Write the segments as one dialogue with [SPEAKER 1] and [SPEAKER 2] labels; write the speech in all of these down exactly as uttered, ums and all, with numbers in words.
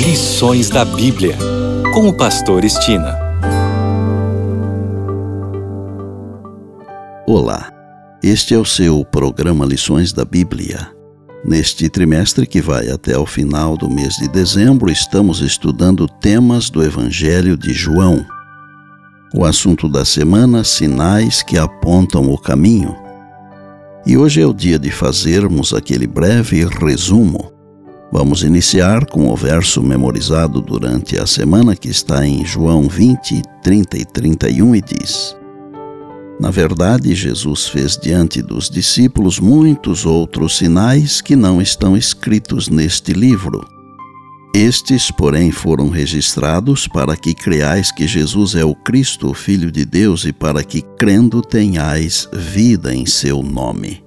[SPEAKER 1] Lições da Bíblia, com o pastor Estina.
[SPEAKER 2] Olá, este é o seu programa Lições da Bíblia. Neste trimestre que vai até o final do mês de dezembro, estamos estudando temas do Evangelho de João. O assunto da semana, sinais que apontam o caminho. E hoje é o dia de fazermos aquele breve resumo. Vamos iniciar com o verso memorizado durante a semana que está em João vinte, trinta e trinta e um e diz: Na verdade, Jesus fez diante dos discípulos muitos outros sinais que não estão escritos neste livro. Estes, porém, foram registrados para que creais que Jesus é o Cristo, o Filho de Deus, e para que, crendo, tenhais vida em seu nome.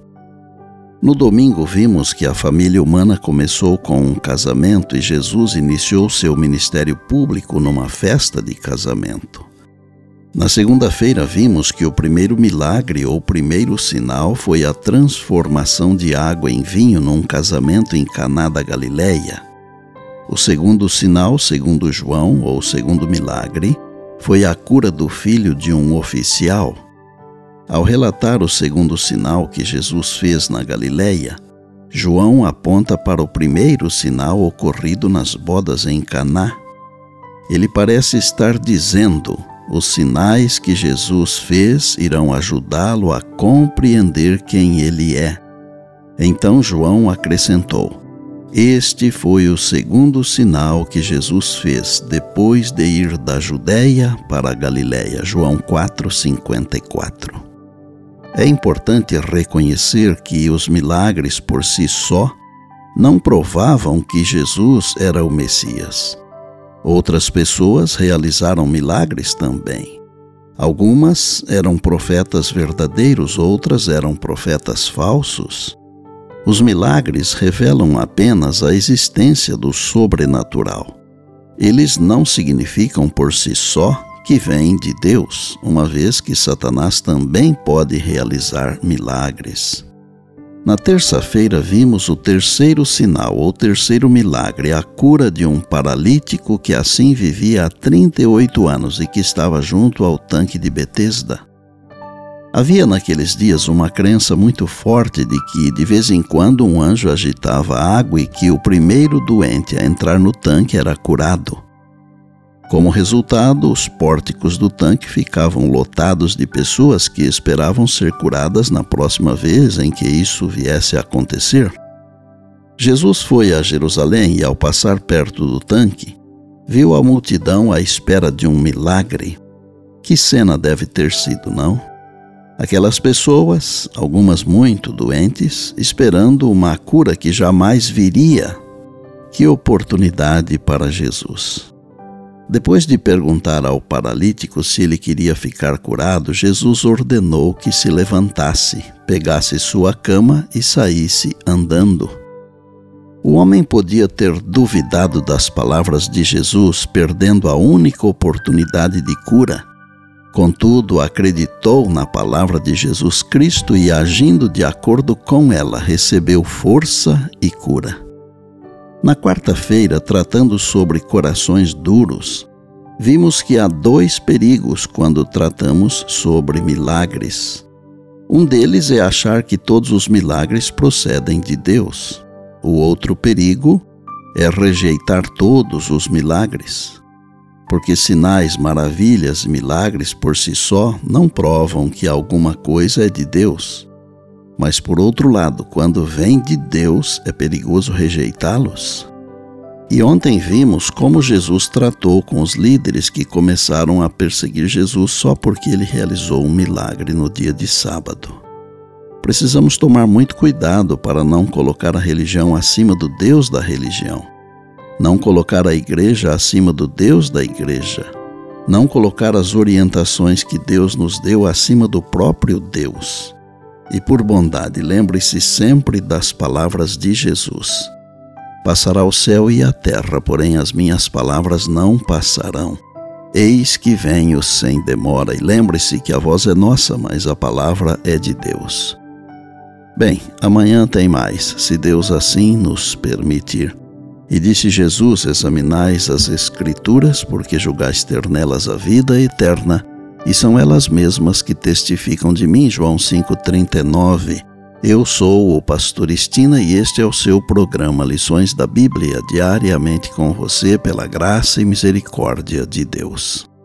[SPEAKER 2] No domingo vimos que a família humana começou com um casamento e Jesus iniciou seu ministério público numa festa de casamento. Na segunda-feira vimos que o primeiro milagre ou primeiro sinal foi a transformação de água em vinho num casamento em Caná da Galileia. O segundo sinal, segundo João, ou segundo milagre, foi a cura do filho de um oficial. Ao relatar o segundo sinal que Jesus fez na Galileia, João aponta para o primeiro sinal ocorrido nas bodas em Caná. Ele parece estar dizendo: os sinais que Jesus fez irão ajudá-lo a compreender quem ele é. Então João acrescentou: Este foi o segundo sinal que Jesus fez depois de ir da Judeia para a Galileia. João quatro, cinquenta e quatro. É importante reconhecer que os milagres por si só não provavam que Jesus era o Messias. Outras pessoas realizaram milagres também. Algumas eram profetas verdadeiros, outras eram profetas falsos. Os milagres revelam apenas a existência do sobrenatural. Eles não significam por si só que vêm de Deus, uma vez que Satanás também pode realizar milagres. Na terça-feira vimos o terceiro sinal, ou terceiro milagre, a cura de um paralítico que assim vivia há trinta e oito anos e que estava junto ao tanque de Betesda. Havia naqueles dias uma crença muito forte de que, de vez em quando, um anjo agitava a água e que o primeiro doente a entrar no tanque era curado. Como resultado, os pórticos do tanque ficavam lotados de pessoas que esperavam ser curadas na próxima vez em que isso viesse a acontecer. Jesus foi a Jerusalém e, ao passar perto do tanque, viu a multidão à espera de um milagre. Que cena deve ter sido, não? Aquelas pessoas, algumas muito doentes, esperando uma cura que jamais viria. Que oportunidade para Jesus! Depois de perguntar ao paralítico se ele queria ficar curado, Jesus ordenou que se levantasse, pegasse sua cama e saísse andando. O homem podia ter duvidado das palavras de Jesus, perdendo a única oportunidade de cura. Contudo, acreditou na palavra de Jesus Cristo e, agindo de acordo com ela, recebeu força e cura. Na quarta-feira, tratando sobre corações duros, vimos que há dois perigos quando tratamos sobre milagres. Um deles é achar que todos os milagres procedem de Deus. O outro perigo é rejeitar todos os milagres. Porque sinais, maravilhas e milagres por si só não provam que alguma coisa é de Deus. Mas, por outro lado, quando vem de Deus, é perigoso rejeitá-los. E ontem vimos como Jesus tratou com os líderes que começaram a perseguir Jesus só porque ele realizou um milagre no dia de sábado. Precisamos tomar muito cuidado para não colocar a religião acima do Deus da religião. Não colocar a igreja acima do Deus da igreja. Não colocar as orientações que Deus nos deu acima do próprio Deus. E por bondade, lembre-se sempre das palavras de Jesus. Passará o céu e a terra, porém as minhas palavras não passarão. Eis que venho sem demora. E lembre-se que a voz é nossa, mas a palavra é de Deus. Bem, amanhã tem mais, se Deus assim nos permitir. E disse Jesus: examinais as Escrituras, porque julgais ter nelas a vida eterna, e são elas mesmas que testificam de mim. João cinco, trinta e nove. Eu sou o pastor Estina e este é o seu programa Lições da Bíblia, diariamente com você pela graça e misericórdia de Deus.